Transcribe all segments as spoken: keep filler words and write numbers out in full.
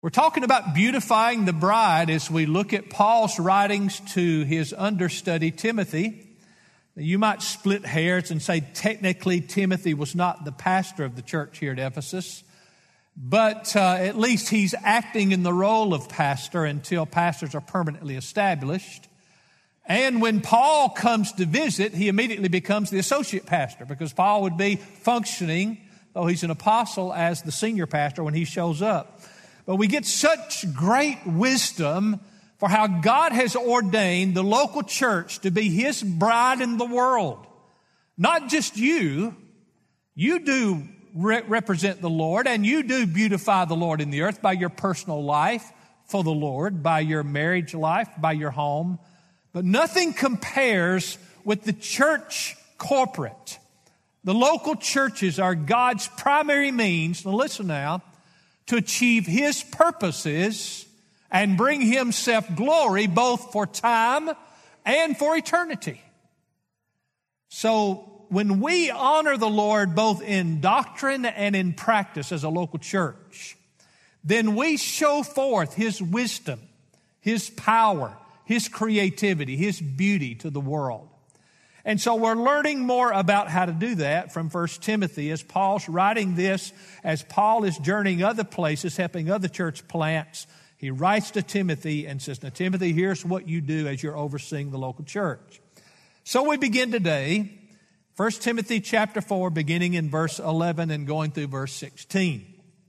We're talking about beautifying the bride as we look at Paul's writings to his understudy, Timothy. You might split hairs and say technically Timothy was not the pastor of the church here at Ephesus, but uh, at least he's acting in the role of pastor until pastors are permanently established. And when Paul comes to visit, he immediately becomes the associate pastor because Paul would be functioning, though he's an apostle, as the senior pastor when he shows up. But we get such great wisdom for how God has ordained the local church to be His bride in the world. Not just you. You do re- represent the Lord, and you do beautify the Lord in the earth by your personal life for the Lord, by your marriage life, by your home. But nothing compares with the church corporate. The local churches are God's primary means, now listen now, to achieve His purposes and bring Himself glory both for time and for eternity. So when we honor the Lord both in doctrine and in practice as a local church, then we show forth His wisdom, His power, His creativity, His beauty to the world. And so we're learning more about how to do that from First Timothy as Paul's writing this, as Paul is journeying other places, helping other church plants. He writes to Timothy and says, now, Timothy, here's what you do as you're overseeing the local church. So we begin today, First Timothy chapter four, beginning in verse eleven and going through verse sixteen.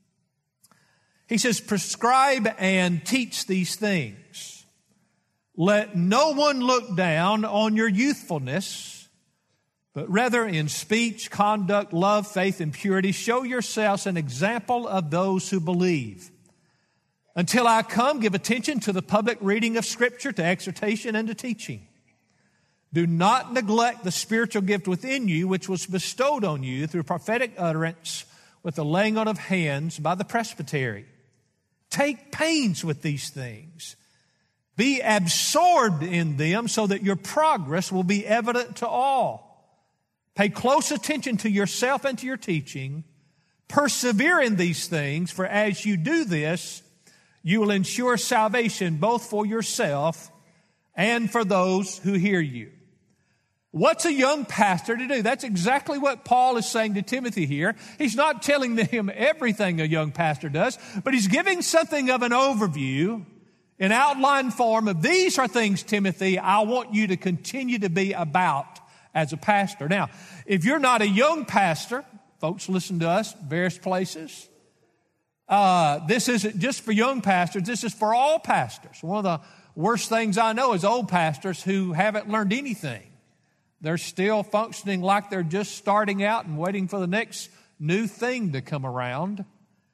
He says, prescribe and teach these things. Let no one look down on your youthfulness, but rather in speech, conduct, love, faith, and purity, show yourselves an example of those who believe. Until I come, give attention to the public reading of Scripture, to exhortation, and to teaching. Do not neglect the spiritual gift within you, which was bestowed on you through prophetic utterance with the laying on of hands by the presbytery. Take pains with these things. Be absorbed in them so that your progress will be evident to all. Pay close attention to yourself and to your teaching. Persevere in these things, for as you do this, you will ensure salvation both for yourself and for those who hear you. What's a young pastor to do? That's exactly what Paul is saying to Timothy here. He's not telling him everything a young pastor does, but he's giving something of an overview in outline form of these are things, Timothy, I want you to continue to be about as a pastor. Now, if you're not a young pastor, folks listen to us various places. Uh, this isn't just for young pastors. This is for all pastors. One of the worst things I know is old pastors who haven't learned anything. They're still functioning like they're just starting out and waiting for the next new thing to come around.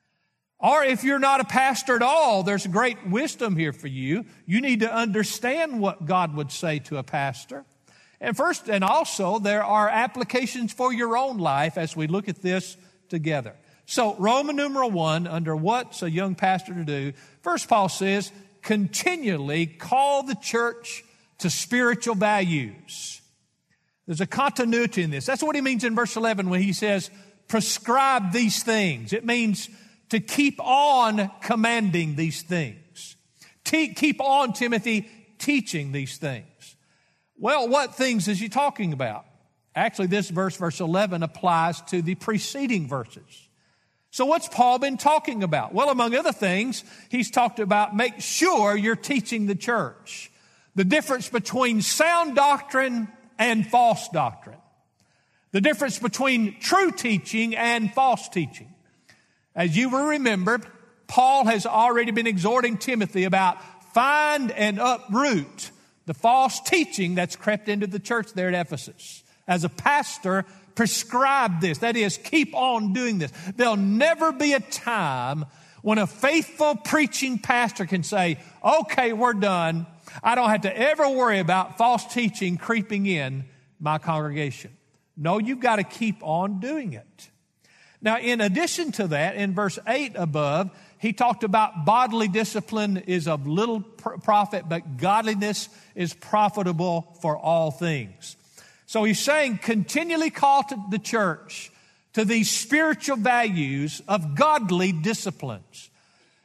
Or if you're not a pastor at all, there's great wisdom here for you. You need to understand what God would say to a pastor. And first, and also, there are applications for your own life as we look at this together. So, Roman numeral one, under what's a young pastor to do? First, Paul says, continually call the church to spiritual values. There's a continuity in this. That's what he means in verse eleven when he says, prescribe these things. It means to keep on commanding these things. Te- keep on, Timothy, teaching these things. Well, what things is he talking about? Actually, this verse, verse eleven, applies to the preceding verses. So what's Paul been talking about? Well, among other things, he's talked about make sure you're teaching the church. The difference between sound doctrine and false doctrine. The difference between true teaching and false teaching. As you will remember, Paul has already been exhorting Timothy about find and uproot the false teaching that's crept into the church there at Ephesus. As a pastor, prescribe this. That is, keep on doing this. There'll never be a time when a faithful preaching pastor can say, okay, we're done. I don't have to ever worry about false teaching creeping in my congregation. No, you've got to keep on doing it. Now, in addition to that, in verse eight above, he talked about bodily discipline is of little profit, but godliness is profitable for all things. So he's saying continually call to the church to these spiritual values of godly disciplines.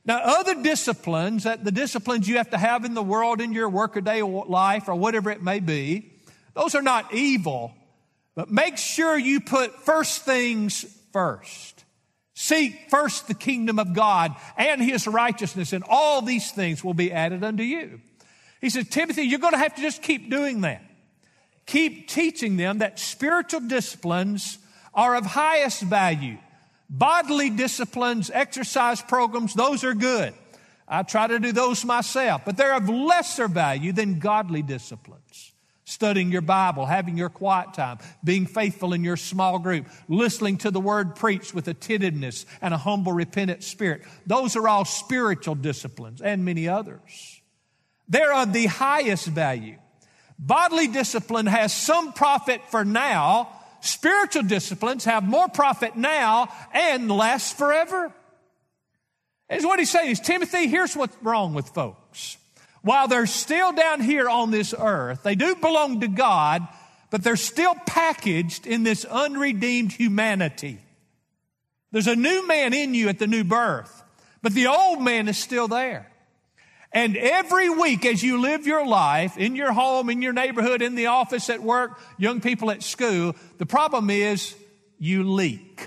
Now, other disciplines, that the disciplines you have to have in the world in your workaday life or whatever it may be, those are not evil, but make sure you put first things first. Seek first the kingdom of God and His righteousness, and all these things will be added unto you. He says, Timothy, you're going to have to just keep doing that. Keep teaching them that spiritual disciplines are of highest value. Bodily disciplines, exercise programs, those are good. I try to do those myself, but they're of lesser value than godly disciplines. Studying your Bible, having your quiet time, being faithful in your small group, listening to the word preached with attentiveness and a humble, repentant spirit. Those are all spiritual disciplines, and many others. They're of the highest value. Bodily discipline has some profit for now. Spiritual disciplines have more profit now and last forever. Is what he's saying is, Timothy, here's what's wrong with folks. While they're still down here on this earth, they do belong to God, but they're still packaged in this unredeemed humanity. There's a new man in you at the new birth, but the old man is still there. And every week as you live your life, in your home, in your neighborhood, in the office, at work, young people at school, the problem is you leak.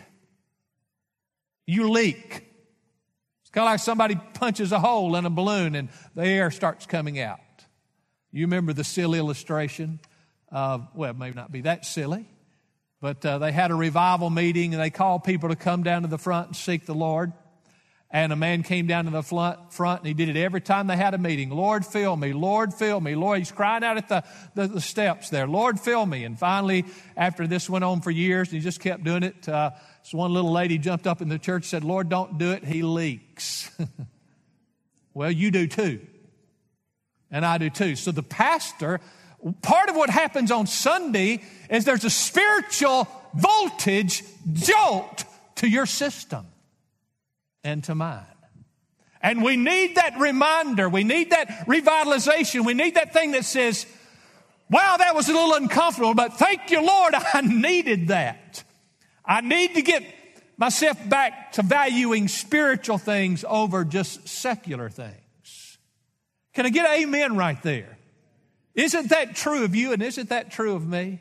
You leak. It's kind of like somebody punches a hole in a balloon and the air starts coming out. You remember the silly illustration of, well, it may not be that silly, but uh, they had a revival meeting and they called people to come down to the front and seek the Lord. And a man came down to the front, and he did it every time they had a meeting. Lord, fill me. Lord, fill me. Lord, he's crying out at the, the, the steps there. Lord, fill me. And finally, after this went on for years, and he just kept doing it, uh, so one little lady jumped up in the church and said, Lord, don't do it. He leaks. Well, you do too. And I do too. So the pastor, part of what happens on Sunday is there's a spiritual voltage jolt to your system and to mine. And we need that reminder. We need that revitalization. We need that thing that says, wow, that was a little uncomfortable, but thank you, Lord, I needed that. I need to get myself back to valuing spiritual things over just secular things. Can I get an amen right there? Isn't that true of you and isn't that true of me?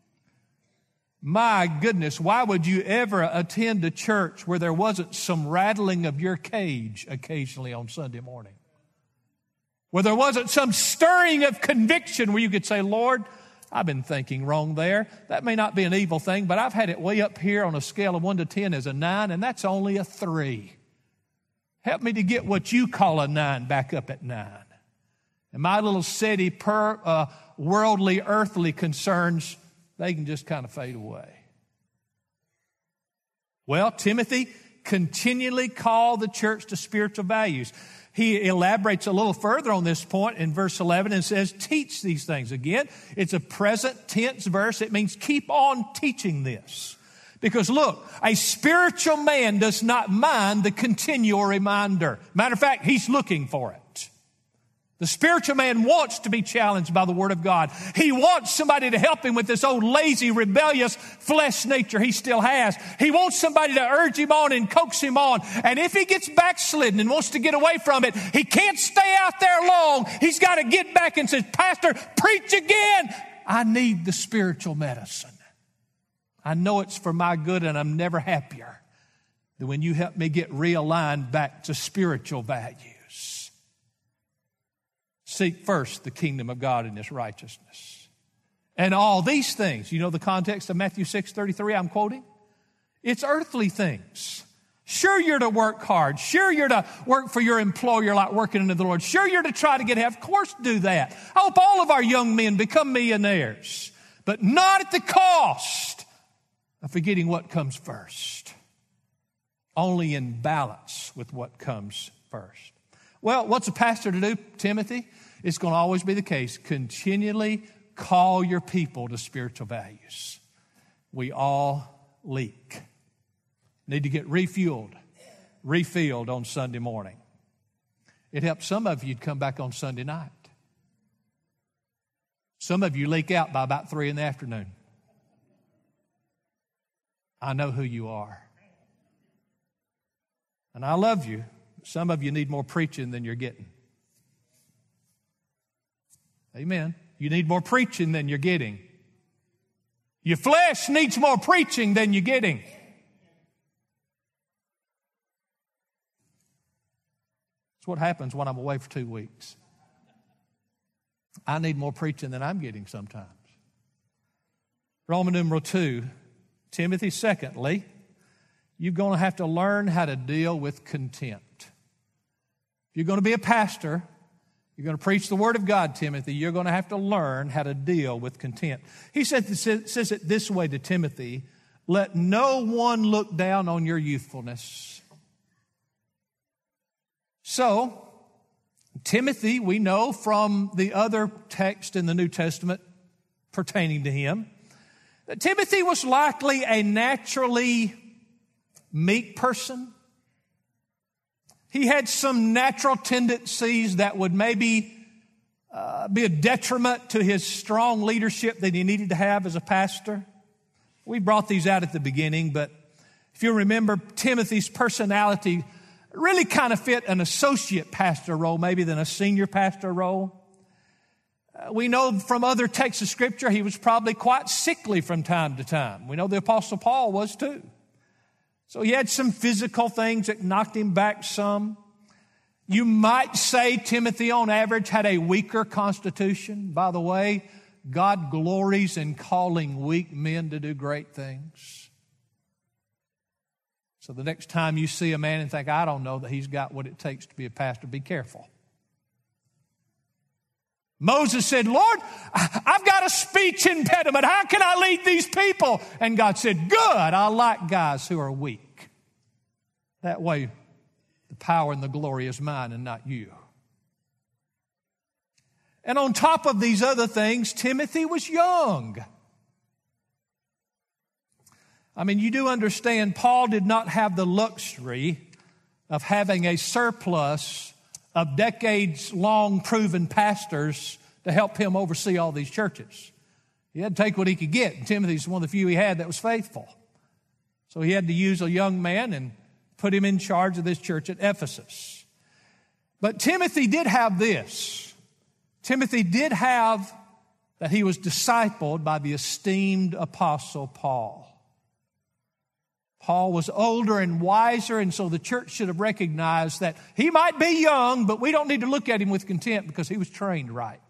My goodness, why would you ever attend a church where there wasn't some rattling of your cage occasionally on Sunday morning? Where there wasn't some stirring of conviction where you could say, Lord, I've been thinking wrong there. That may not be an evil thing, but I've had it way up here on a scale of one to ten as a nine, and that's only a three. Help me to get what you call a nine back up at nine. And my little city, per, uh, worldly, earthly concerns, they can just kind of fade away. Well, Timothy, continually call the church to spiritual values. He elaborates a little further on this point in verse eleven and says, teach these things. Again, it's a present tense verse. It means keep on teaching this. Because look, a spiritual man does not mind the continual reminder. Matter of fact, he's looking for it. The spiritual man wants to be challenged by the Word of God. He wants somebody to help him with this old lazy, rebellious flesh nature he still has. He wants somebody to urge him on and coax him on. And if he gets backslidden and wants to get away from it, he can't stay out there long. He's got to get back and say, Pastor, preach again. I need the spiritual medicine. I know it's for my good, and I'm never happier than when you help me get realigned back to spiritual values. Seek first the kingdom of God and His righteousness. And all these things, you know the context of Matthew six thirty-three I'm quoting? It's earthly things. Sure, you're to work hard. Sure, you're to work for your employer like working under the Lord. Sure, you're to try to get help. Of course, do that. I hope all of our young men become millionaires, but not at the cost of forgetting what comes first. Only in balance with what comes first. Well, what's a pastor to do, Timothy? It's going to always be the case. Continually call your people to spiritual values. We all leak. Need to get refueled, refilled on Sunday morning. It helps some of you to come back on Sunday night. Some of you leak out by about three in the afternoon. I know who you are. And I love you, Some of you need more preaching than you're getting. Amen. You need more preaching than you're getting. Your flesh needs more preaching than you're getting. That's what happens when I'm away for two weeks. I need more preaching than I'm getting sometimes. Roman numeral two, Timothy, secondly, you're going to have to learn how to deal with contempt. If you're going to be a pastor, you're going to preach the Word of God, Timothy, you're going to have to learn how to deal with contempt. He said, says it this way to Timothy, let no one look down on your youthfulness. So, Timothy, we know from the other text in the New Testament pertaining to him, that Timothy was likely a naturally meek person. He had some natural tendencies that would maybe uh, be a detriment to his strong leadership that he needed to have as a pastor. We brought these out at the beginning, but if you remember, Timothy's personality really kind of fit an associate pastor role maybe than a senior pastor role. Uh, we know from other texts of Scripture he was probably quite sickly from time to time. We know the Apostle Paul was too. So he had some physical things that knocked him back some. You might say Timothy on average had a weaker constitution. By the way, God glories in calling weak men to do great things. So the next time you see a man and think, I don't know that he's got what it takes to be a pastor, be careful. Moses said, Lord, I've got a speech impediment. How can I lead these people? And God said, good, I like guys who are weak. That way, the power and the glory is mine and not you. And on top of these other things, Timothy was young. I mean, you do understand Paul did not have the luxury of having a surplus of decades-long proven pastors to help him oversee all these churches. He had to take what he could get. And Timothy's one of the few he had that was faithful. So he had to use a young man and put him in charge of this church at Ephesus. But Timothy did have this. Timothy did have that he was discipled by the esteemed apostle Paul. Paul was older and wiser, and so the church should have recognized that he might be young, but we don't need to look at him with contempt because he was trained right.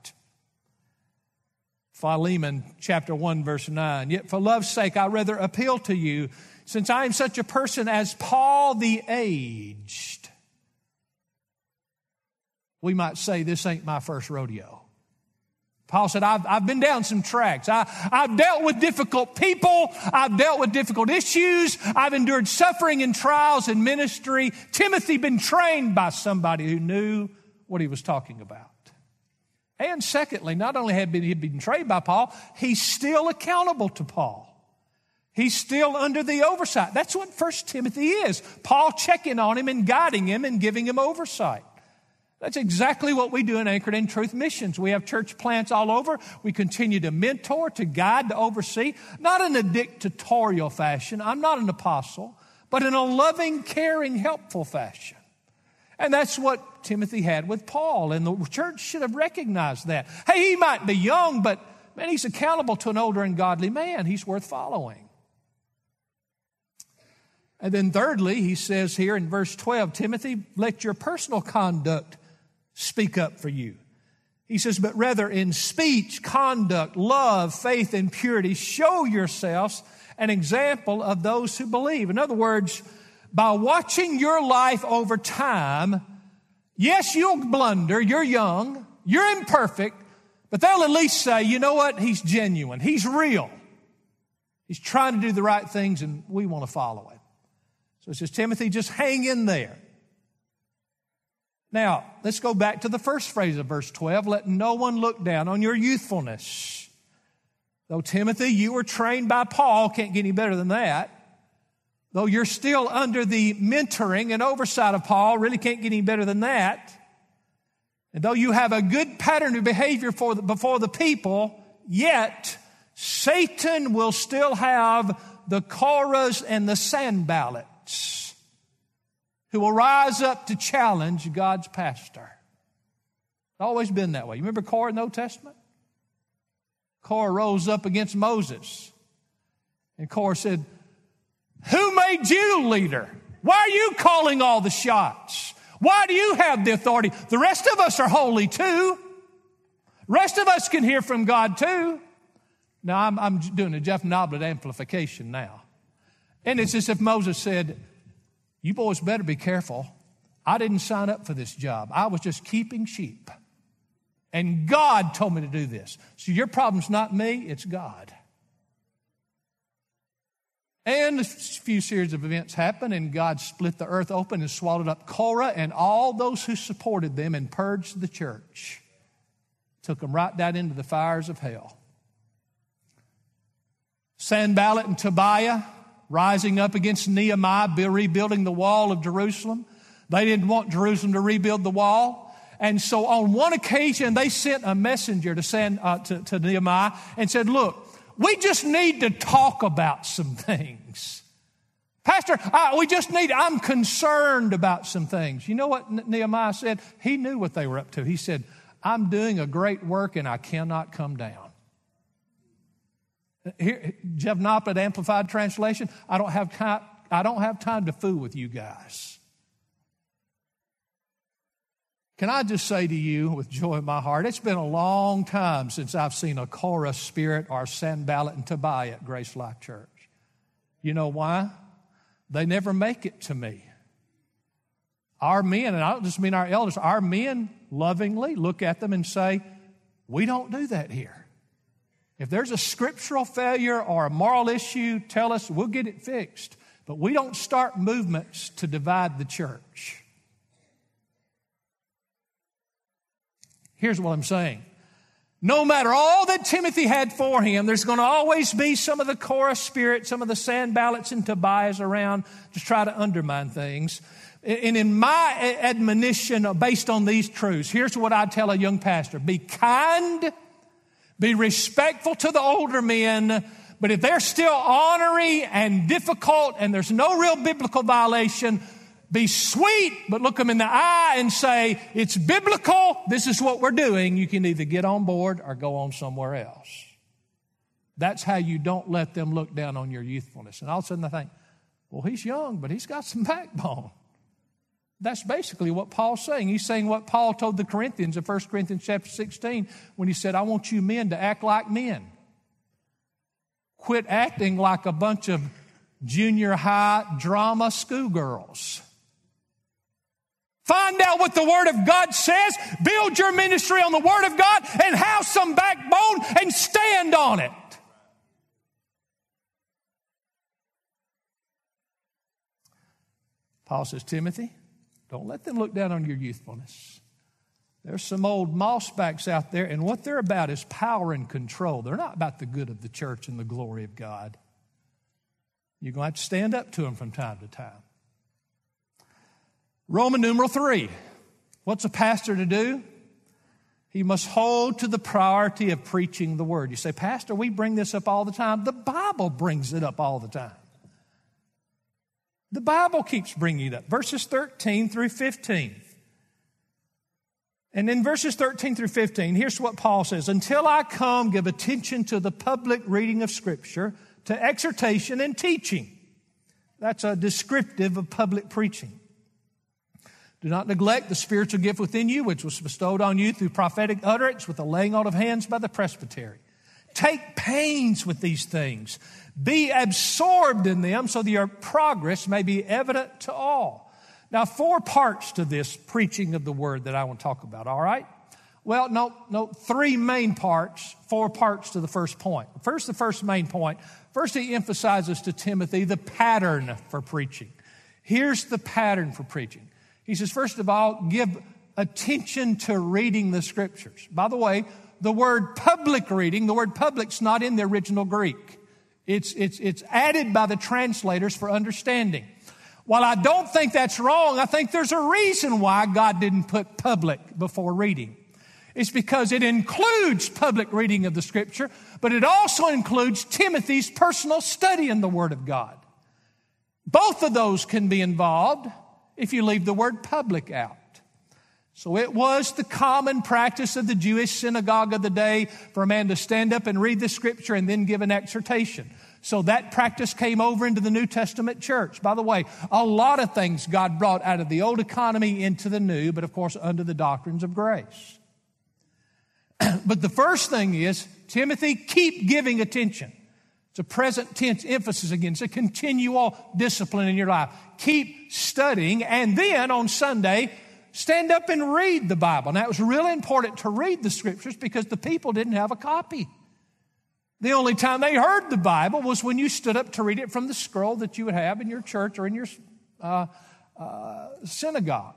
Philemon chapter one, verse nine, yet for love's sake I rather appeal to you, since I am such a person as Paul the aged. We might say this ain't my first rodeo. Paul said, I've, I've been down some tracks. I, I've dealt with difficult people. I've dealt with difficult issues. I've endured suffering and trials in ministry. Timothy been trained by somebody who knew what he was talking about. And secondly, not only had been, he been trained by Paul, he's still accountable to Paul. He's still under the oversight. That's what First Timothy is. Paul checking on him and guiding him and giving him oversight. That's exactly what we do in Anchored in Truth Missions. We have church plants all over. We continue to mentor, to guide, to oversee, not in a dictatorial fashion. I'm not an apostle, but in a loving, caring, helpful fashion. And that's what Timothy had with Paul, and the church should have recognized that. Hey, he might be young, but man, he's accountable to an older and godly man. He's worth following. And then thirdly, he says here in verse twelve, Timothy, let your personal conduct speak up for you. He says, but rather in speech, conduct, love, faith, and purity, show yourselves an example of those who believe. In other words, by watching your life over time, yes, you'll blunder, you're young, you're imperfect, but they'll at least say, you know what, he's genuine, he's real. He's trying to do the right things, and we want to follow him. So it says, Timothy, just hang in there. Now, let's go back to the first phrase of verse twelve. Let no one look down on your youthfulness. Though, Timothy, you were trained by Paul, can't get any better than that. Though you're still under the mentoring and oversight of Paul, really can't get any better than that. And though you have a good pattern of behavior for the, before the people, yet Satan will still have the Korahs and the Sanballats. who will rise up to challenge God's pastor. It's always been that way. You remember Korah in the Old Testament? Korah rose up against Moses. And Korah said, who made you leader? Why are you calling all the shots? Why do you have the authority? The rest of us are holy too. The rest of us can hear from God too. Now, I'm, I'm doing a Jeff Noblet amplification now. And it's as if Moses said, you boys better be careful. I didn't sign up for this job. I was just keeping sheep. And God told me to do this. So your problem's not me, it's God. And a few series of events happened, and God split the earth open and swallowed up Korah and all those who supported them and purged the church. Took them right down into the fires of hell. Sanballat and Tobiah rising up against Nehemiah, rebuilding the wall of Jerusalem. They didn't want Jerusalem to rebuild the wall. And so on one occasion, they sent a messenger to, San, uh, to, to Nehemiah and said, look, we just need to talk about some things. Pastor, uh, we just need, I'm concerned about some things. You know what Nehemiah said? He knew what they were up to. He said, I'm doing a great work and I cannot come down. Here, Jeff Noplet Amplified Translation, I don't have time, I don't have time to fool with you guys. Can I just say to you with joy in my heart, it's been a long time since I've seen a Korah spirit or Sanballat and Tobiah at Grace Life Church. You know why? They never make it to me. Our men, and I don't just mean our elders, our men lovingly look at them and say, we don't do that here. If there's a scriptural failure or a moral issue, tell us, we'll get it fixed. But we don't start movements to divide the church. Here's what I'm saying. No matter all that Timothy had for him, there's going to always be some of the Korah spirit, some of the Sanballats and Tobiahs around to try to undermine things. And in my admonition based on these truths, here's what I tell a young pastor. Be kind, be respectful to the older men, but if they're still ornery and difficult and there's no real biblical violation, be sweet, but look them in the eye and say, it's biblical, this is what we're doing. You can either get on board or go on somewhere else. That's how you don't let them look down on your youthfulness. And all of a sudden they think, well, he's young, but he's got some backbone. That's basically what Paul's saying. He's saying what Paul told the Corinthians in First Corinthians chapter sixteen when he said, I want you men to act like men. Quit acting like a bunch of junior high drama schoolgirls. Find out what the Word of God says, build your ministry on the Word of God, and have some backbone and stand on it. Paul says, Timothy, don't let them look down on your youthfulness. There's some old mossbacks out there, and what they're about is power and control. They're not about the good of the church and the glory of God. You're going to have to stand up to them from time to time. Roman numeral three. What's a pastor to do? He must hold to the priority of preaching the word. You say, Pastor, we bring this up all the time. The Bible brings it up all the time. The Bible keeps bringing it up. Verses thirteen through fifteen. And in verses thirteen through fifteen, here's what Paul says. Until I come, give attention to the public reading of Scripture, to exhortation and teaching. That's a descriptive of public preaching. Do not neglect the spiritual gift within you, which was bestowed on you through prophetic utterance with the laying on of hands by the presbytery. Take pains with these things. Be absorbed in them so that your progress may be evident to all. Now, four parts to this preaching of the word that I want to talk about, all right? Well, no, no, three main parts, four parts to the first point. First, the first main point. First, he emphasizes to Timothy the pattern for preaching. Here's the pattern for preaching. He says, first of all, give attention to reading the Scriptures. By the way, the word public reading, the word public's not in the original Greek. It's, it's, it's added by the translators for understanding. While I don't think that's wrong, I think there's a reason why God didn't put public before reading. It's because it includes public reading of the Scripture, but it also includes Timothy's personal study in the Word of God. Both of those can be involved. if you leave the word public out. So it was the common practice of the Jewish synagogue of the day for a man to stand up and read the scripture and then give an exhortation. So that practice came over into the New Testament church. By the way, a lot of things God brought out of the old economy into the new, but of course under the doctrines of grace. But the first thing is, Timothy, keep giving attention. It's a present tense emphasis again. It's a continual discipline in your life. Keep studying, and then on Sunday, stand up and read the Bible. Now, it was really important to read the scriptures because the people didn't have a copy. The only time they heard the Bible was when you stood up to read it from the scroll that you would have in your church or in your uh, uh, synagogue.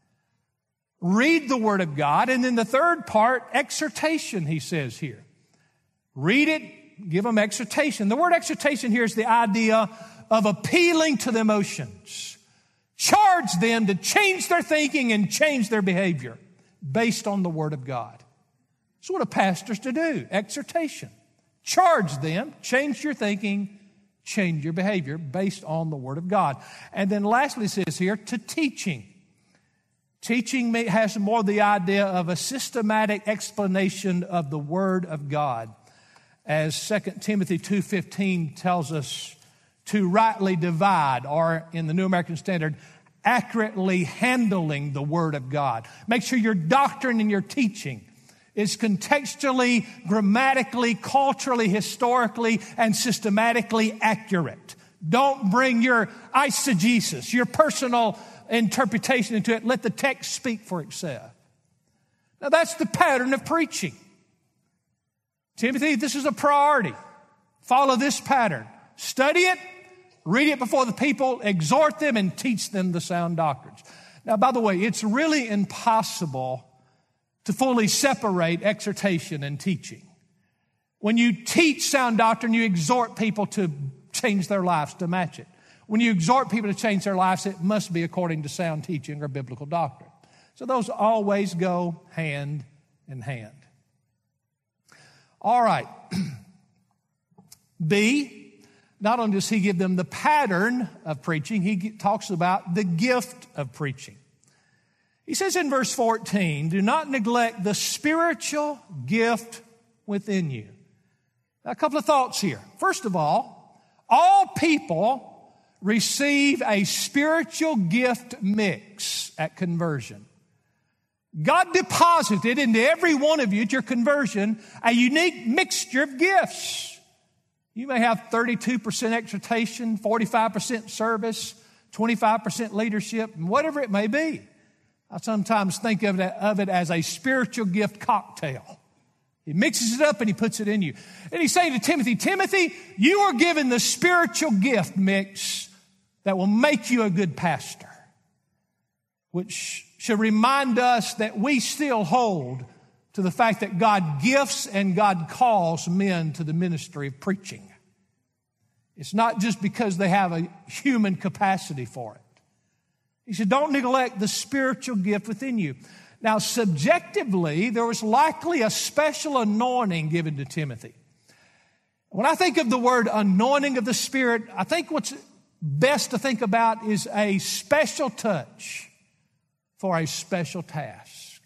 Read the Word of God. And then the third part, exhortation, he says here. Read it, give them exhortation. The word exhortation here is the idea of appealing to the emotions. Charge them to change their thinking and change their behavior based on the Word of God. That's what a pastor's to do, exhortation. Charge them, change your thinking, change your behavior based on the Word of God. And then lastly it says here, to teaching. Teaching has more the idea of a systematic explanation of the Word of God. As Second Timothy two fifteen tells us, to rightly divide, or in the New American Standard, accurately handling the Word of God. Make sure your doctrine and your teaching is contextually, grammatically, culturally, historically, and systematically accurate. Don't bring your eisegesis, your personal interpretation into it. Let the text speak for itself. Now that's the pattern of preaching. Timothy, this is a priority. Follow this pattern. Study it, read it before the people, exhort them, and teach them the sound doctrines. Now, by the way, it's really impossible to fully separate exhortation and teaching. When you teach sound doctrine, you exhort people to change their lives to match it. When you exhort people to change their lives, it must be according to sound teaching or biblical doctrine. So those always go hand in hand. All right. B, not only does he give them the pattern of preaching, he talks about the gift of preaching. He says in verse fourteen, do not neglect the spiritual gift within you. Now, a couple of thoughts here. First of all, all people receive a spiritual gift mix at conversion. God deposited into every one of you at your conversion a unique mixture of gifts. You may have thirty-two percent exhortation, forty-five percent service, twenty-five percent leadership, and whatever it may be. I sometimes think of it, of it as a spiritual gift cocktail. He mixes it up and he puts it in you. And he's saying to Timothy, Timothy, you are given the spiritual gift mix that will make you a good pastor, which should remind us that we still hold to the fact that God gifts and God calls men to the ministry of preaching. It's not just because they have a human capacity for it. He said, don't neglect the spiritual gift within you. Now, subjectively, there was likely a special anointing given to Timothy. When I think of the word anointing of the Spirit, I think what's best to think about is a special touch for a special task.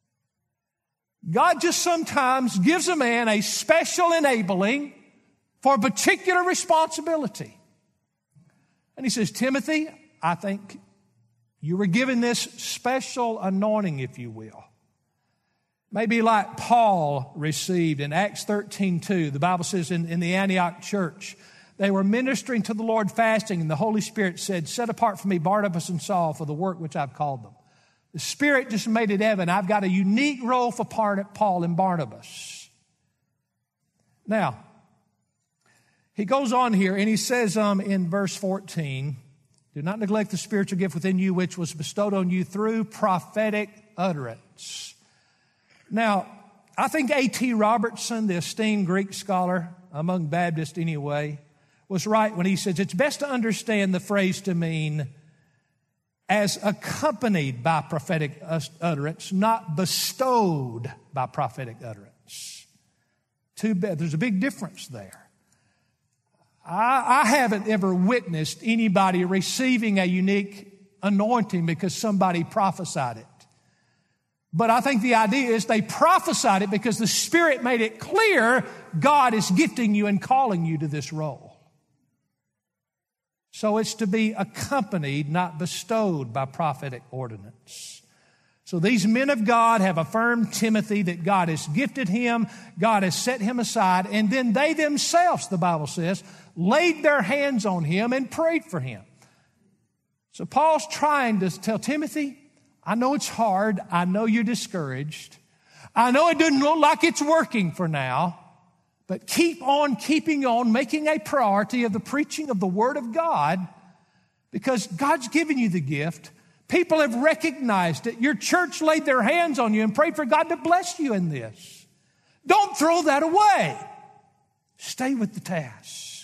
God just sometimes gives a man a special enabling for a particular responsibility. And he says, Timothy, I think you were given this special anointing, if you will. Maybe like Paul received in Acts thirteen two. The Bible says in, in the Antioch church, they were ministering to the Lord fasting, and the Holy Spirit said, set apart for me Barnabas and Saul for the work which I've called them. The Spirit just made it evident. I've got a unique role for Paul and Barnabas. Now, he goes on here and he says um, in verse fourteen, do not neglect the spiritual gift within you, which was bestowed on you through prophetic utterance. Now, I think A T Robertson, the esteemed Greek scholar, among Baptists anyway, was right when he says it's best to understand the phrase to mean as accompanied by prophetic utterance, not bestowed by prophetic utterance. Too bad. There's a big difference there. I, I haven't ever witnessed anybody receiving a unique anointing because somebody prophesied it. But I think the idea is they prophesied it because the Spirit made it clear God is gifting you and calling you to this role. So it's to be accompanied, not bestowed by prophetic ordinance. So these men of God have affirmed Timothy that God has gifted him, God has set him aside, and then they themselves, the Bible says, laid their hands on him and prayed for him. So Paul's trying to tell Timothy, I know it's hard. I know you're discouraged. I know it doesn't look like it's working for now, but keep on keeping on, making a priority of the preaching of the Word of God, because God's given you the gift. People have recognized it. Your church laid their hands on you and prayed for God to bless you in this. Don't throw that away. Stay with the task.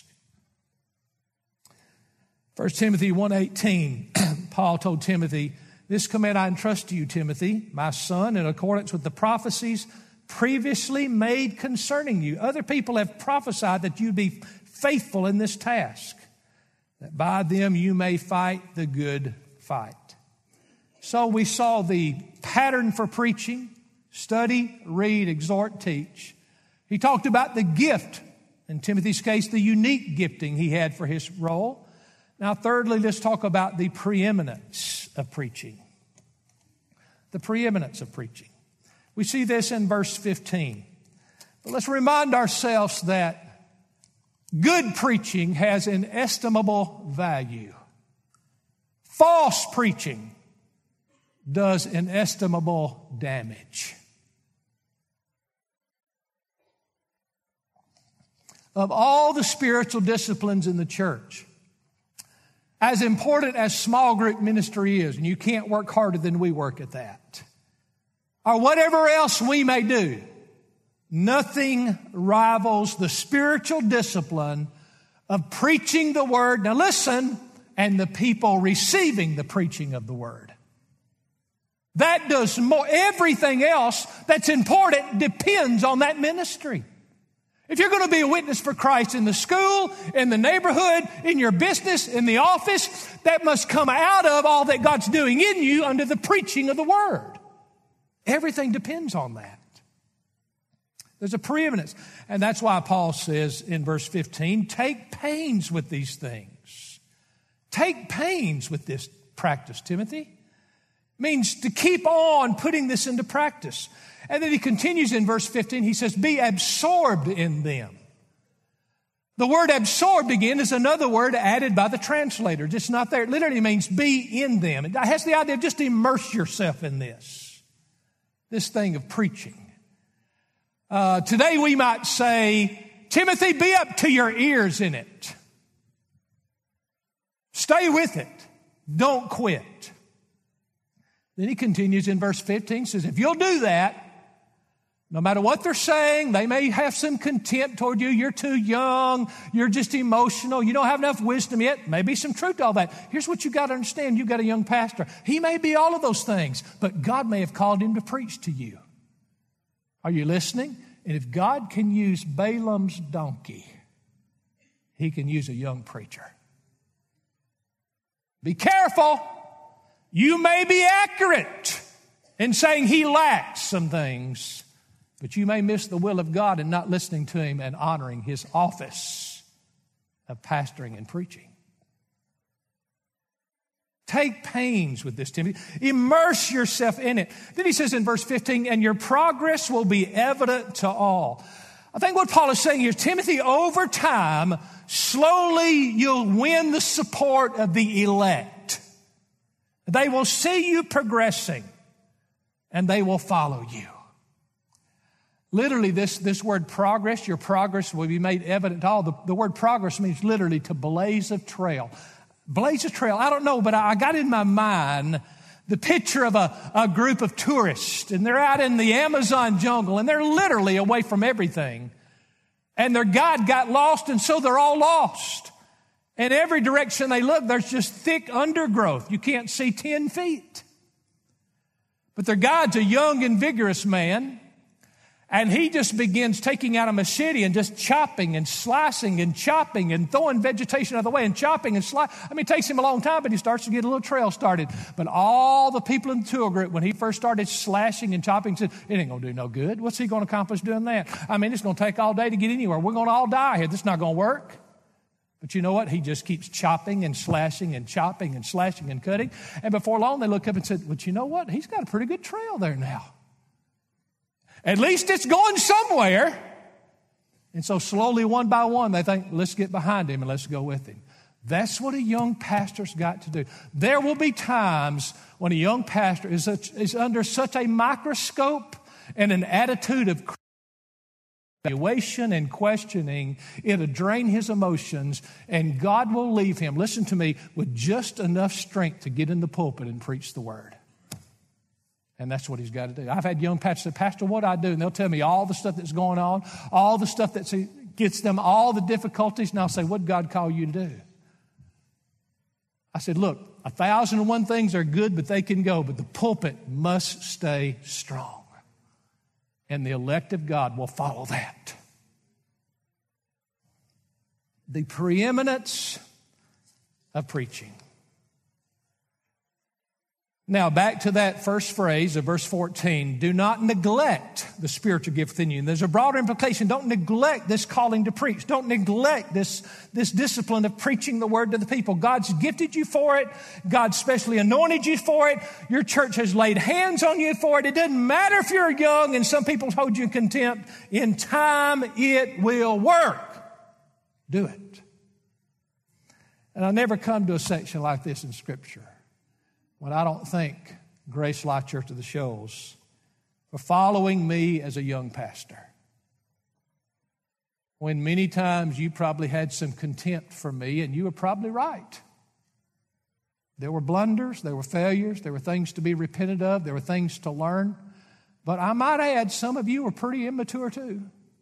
First Timothy one eighteen, Paul told Timothy, this command I entrust to you, Timothy, my son, in accordance with the prophecies previously made concerning you. Other people have prophesied that you'd be faithful in this task, that by them you may fight the good fight. So we saw the pattern for preaching: study, read, exhort, teach. He talked about the gift, in Timothy's case, the unique gifting he had for his role. Now, thirdly, let's talk about the preeminence of preaching. The preeminence of preaching. We see this in verse fifteen. But let's remind ourselves that good preaching has inestimable value. False preaching does inestimable damage. Of all the spiritual disciplines in the church, as important as small group ministry is, and you can't work harder than we work at that, or whatever else we may do, nothing rivals the spiritual discipline of preaching the Word. Now listen, and the people receiving the preaching of the Word. That does more. Everything else that's important depends on that ministry. If you're going to be a witness for Christ in the school, in the neighborhood, in your business, in the office, that must come out of all that God's doing in you under the preaching of the Word. Everything depends on that. There's a preeminence. And that's why Paul says in verse fifteen, take pains with these things. Take pains with this practice, Timothy. It means to keep on putting this into practice. And then he continues in verse fifteen, he says, be absorbed in them. The word absorbed again is another word added by the translator. Just not there. It literally means be in them. It has the idea of just immerse yourself in this. This thing of preaching. Uh, today we might say, Timothy, be up to your ears in it. Stay with it. Don't quit. Then he continues in verse fifteen, says, if you'll do that, no matter what they're saying, they may have some contempt toward you. You're too young. You're just emotional. You don't have enough wisdom yet. Maybe some truth to all that. Here's what you got to understand. You've got a young pastor. He may be all of those things, but God may have called him to preach to you. Are you listening? And if God can use Balaam's donkey, he can use a young preacher. Be careful. You may be accurate in saying he lacks some things, but you may miss the will of God in not listening to him and honoring his office of pastoring and preaching. Take pains with this, Timothy. Immerse yourself in it. Then he says in verse fifteen, and your progress will be evident to all. I think what Paul is saying here, Timothy, over time, slowly you'll win the support of the elect. They will see you progressing, and they will follow you. Literally, this, this word progress, your progress will be made evident to all. The, the word progress means literally to blaze a trail. Blaze a trail, I don't know, but I got in my mind the picture of a, a group of tourists, and they're out in the Amazon jungle, and they're literally away from everything. And their guide got lost, and so they're all lost. In every direction they look, there's just thick undergrowth. You can't see ten feet. But their guide's a young and vigorous man. And he just begins taking out a machete and just chopping and slicing and chopping and throwing vegetation out of the way and chopping and slicing. I mean, it takes him a long time, but he starts to get a little trail started. But all the people in the tour group, when he first started slashing and chopping, said, it ain't going to do no good. What's he going to accomplish doing that? I mean, it's going to take all day to get anywhere. We're going to all die here. This is not going to work. But you know what? He just keeps chopping and slashing and chopping and slashing and cutting. And before long, they look up and said, but you know what? He's got a pretty good trail there now. At least it's going somewhere. And so slowly, one by one, they think, let's get behind him and let's go with him. That's what a young pastor's got to do. There will be times when a young pastor is, a, is under such a microscope and an attitude of evaluation and questioning, it'll drain his emotions, and God will leave him, listen to me, with just enough strength to get in the pulpit and preach the word. And that's what he's got to do. I've had young pastors say, Pastor, what do I do? And they'll tell me all the stuff that's going on, all the stuff that gets them, all the difficulties. And I'll say, what did God call you to do? I said, look, a thousand and one things are good, but they can go. But the pulpit must stay strong. And the elect of God will follow that. The preeminence of preaching. Now, back to that first phrase of verse fourteen. Do not neglect the spiritual gift within you. And there's a broader implication. Don't neglect this calling to preach. Don't neglect this, this discipline of preaching the word to the people. God's gifted you for it. God specially anointed you for it. Your church has laid hands on you for it. It doesn't matter if you're young and some people hold you in contempt. In time, it will work. Do it. And I never come to a section like this in Scripture when I don't thank Grace Life Church of the Shoals for following me as a young pastor. When many times you probably had some contempt for me, and you were probably right. There were blunders, there were failures, there were things to be repented of, there were things to learn. But I might add, some of you were pretty immature too.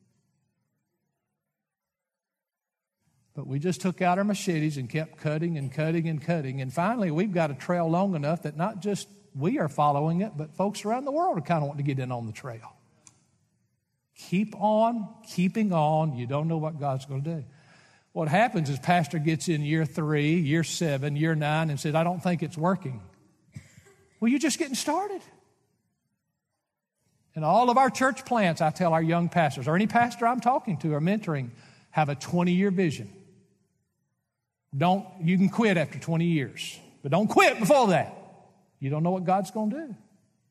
But we just took out our machetes and kept cutting and cutting and cutting. And finally, we've got a trail long enough that not just we are following it, but folks around the world are kind of wanting to get in on the trail. Keep on keeping on. You don't know what God's going to do. What happens is pastor gets in year three, year seven, year nine, and says, I don't think it's working. Well, you're just getting started. And all of our church plants, I tell our young pastors, or any pastor I'm talking to or mentoring, have a twenty-year vision. Don't, you can quit after twenty years, but don't quit before that. You don't know what God's going to do.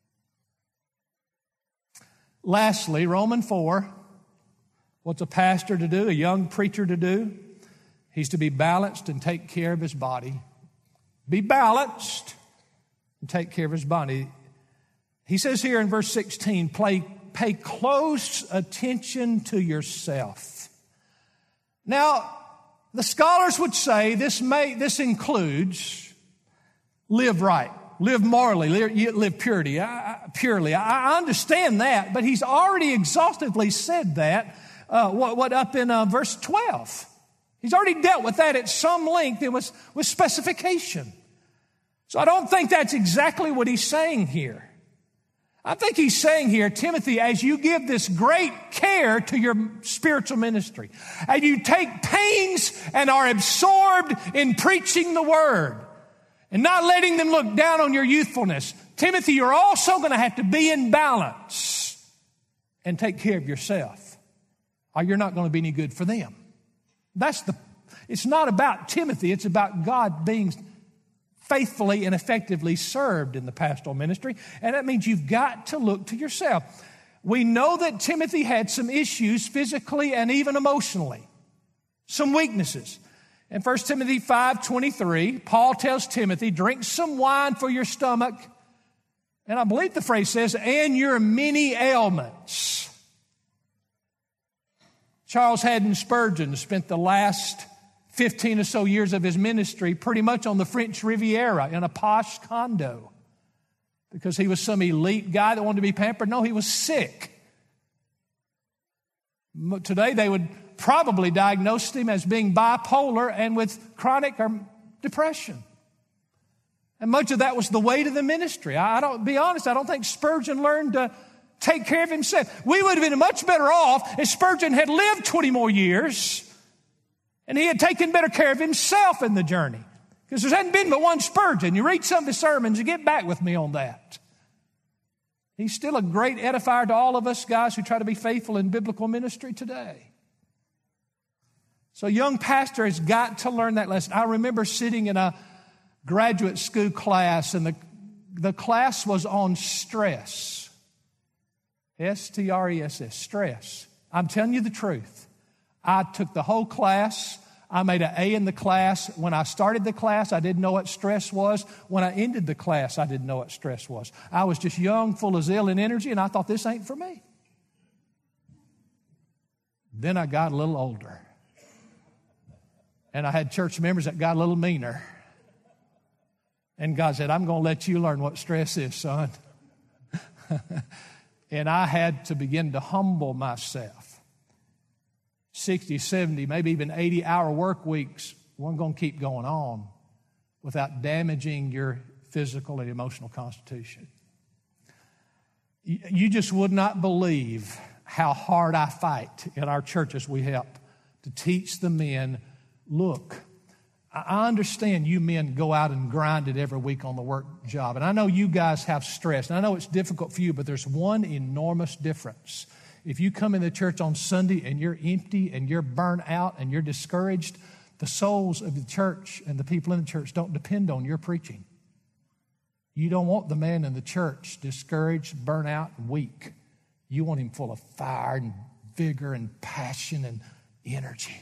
Lastly, Romans four, what's a pastor to do, a young preacher to do? He's to be balanced and take care of his body. Be balanced and take care of his body. He says here in verse sixteen, pay, pay close attention to yourself. Now, the scholars would say this may this includes live right, live morally, live, live purity, uh, purely. I, I understand that, but he's already exhaustively said that. Uh, what, what up in uh, verse twelve? He's already dealt with that at some length and with, with specification. So I don't think that's exactly what he's saying here. I think he's saying here, Timothy, as you give this great care to your spiritual ministry, and you take pains and are absorbed in preaching the word, and not letting them look down on your youthfulness, Timothy, you're also going to have to be in balance and take care of yourself, or you're not going to be any good for them. That's the, it's not about Timothy, it's about God being faithfully and effectively served in the pastoral ministry. And that means you've got to look to yourself. We know that Timothy had some issues physically and even emotionally, some weaknesses. In First Timothy five twenty-three, Paul tells Timothy, drink some wine for your stomach. And I believe the phrase says, and your many ailments. Charles Haddon Spurgeon spent the last fifteen or so years of his ministry pretty much on the French Riviera in a posh condo because he was some elite guy that wanted to be pampered. No, he was sick. Today they would probably diagnose him as being bipolar and with chronic or depression. And much of that was the weight of the ministry. I don't, be honest, I don't think Spurgeon learned to, take care of himself. We would have been much better off if Spurgeon had lived twenty more years and he had taken better care of himself in the journey. Because there hadn't been but one Spurgeon. You read some of his sermons, you get back with me on that. He's still a great edifier to all of us guys who try to be faithful in biblical ministry today. So a young pastor has got to learn that lesson. I remember sitting in a graduate school class, and the, the class was on stress. S T R E S S, stress. I'm telling you the truth. I took the whole class. I made an A in the class. When I started the class, I didn't know what stress was. When I ended the class, I didn't know what stress was. I was just young, full of zeal and energy, and I thought, this ain't for me. Then I got a little older. And I had church members that got a little meaner. And God said, I'm going to let you learn what stress is, son. And I had to begin to humble myself. sixty, seventy, maybe even eighty hour work weeks weren't going to keep going on without damaging your physical and emotional constitution. You just would not believe how hard I fight in our churches we help to teach the men, look, I understand you men go out and grind it every week on the work job. And I know you guys have stress. And I know it's difficult for you, but there's one enormous difference. If you come in the church on Sunday and you're empty and you're burnt out and you're discouraged, the souls of the church and the people in the church don't depend on your preaching. You don't want the man in the church discouraged, burnt out, and weak. You want him full of fire and vigor and passion and energy.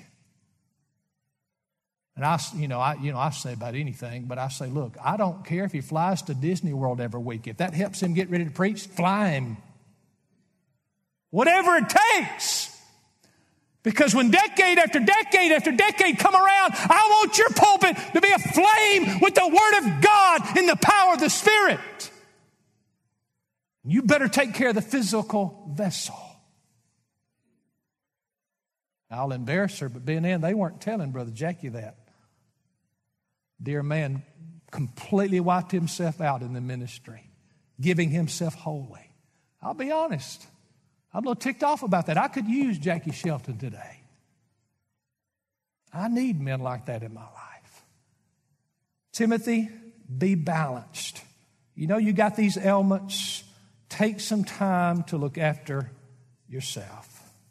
And I, you know, I, you know, I say about anything, but I say, look, I don't care if he flies to Disney World every week. If that helps him get ready to preach, fly him. Whatever it takes. Because when decade after decade after decade come around, I want your pulpit to be aflame with the Word of God in the power of the Spirit. You better take care of the physical vessel. I'll embarrass her, but being in, they weren't telling Brother Jackie that. Dear man completely wiped himself out in the ministry, giving himself wholly. I'll be honest. I'm a little ticked off about that. I could use Jackie Shelton today. I need men like that in my life. Timothy, be balanced. You know you got these ailments. Take some time to look after yourself.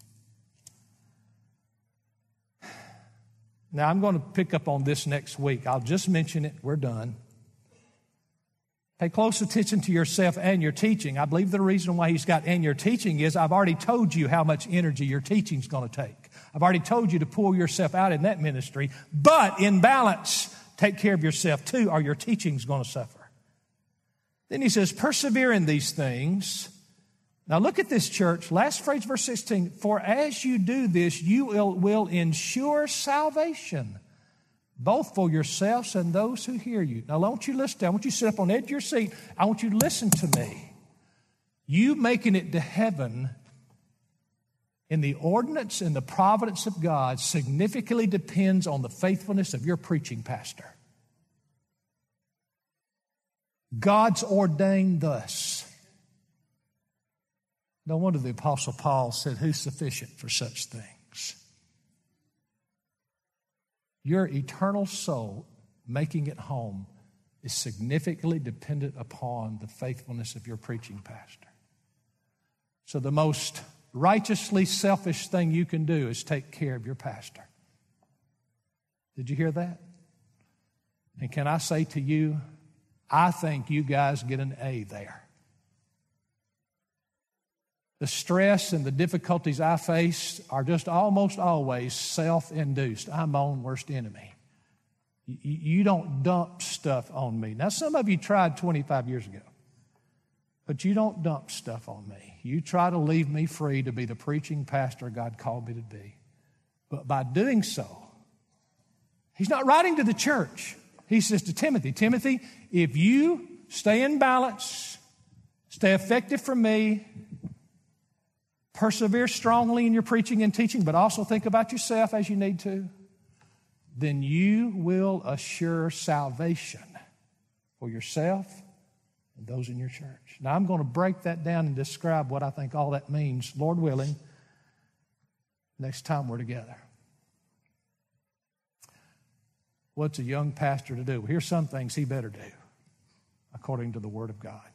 Now, I'm going to pick up on this next week. I'll just mention it. We're done. Pay close attention to yourself and your teaching. I believe the reason why he's got and your teaching is I've already told you how much energy your teaching is going to take. I've already told you to pull yourself out in that ministry. But in balance, take care of yourself too, or your teaching is going to suffer. Then he says, persevere in these things. Now look at this, church. Last phrase, verse sixteen. For as you do this, you will, will ensure salvation, both for yourselves and those who hear you. Now, I want you to listen. I want you to sit up on the edge of your seat. I want you to listen to me. You making it to heaven in the ordinance and the providence of God significantly depends on the faithfulness of your preaching pastor. God's ordained thus. No wonder the Apostle Paul said, who's sufficient for such things? Your eternal soul making it home is significantly dependent upon the faithfulness of your preaching pastor. So the most righteously selfish thing you can do is take care of your pastor. Did you hear that? And can I say to you, I think you guys get an A there. The stress and the difficulties I face are just almost always self-induced. I'm my own worst enemy. You don't dump stuff on me. Now, some of you tried twenty-five years ago, but you don't dump stuff on me. You try to leave me free to be the preaching pastor God called me to be. But by doing so, he's not writing to the church. He says to Timothy, Timothy, if you stay in balance, stay effective for me, persevere strongly in your preaching and teaching, but also think about yourself as you need to, then you will assure salvation for yourself and those in your church. Now, I'm going to break that down and describe what I think all that means, Lord willing, next time we're together. What's a young pastor to do? Here's some things he better do according to the Word of God.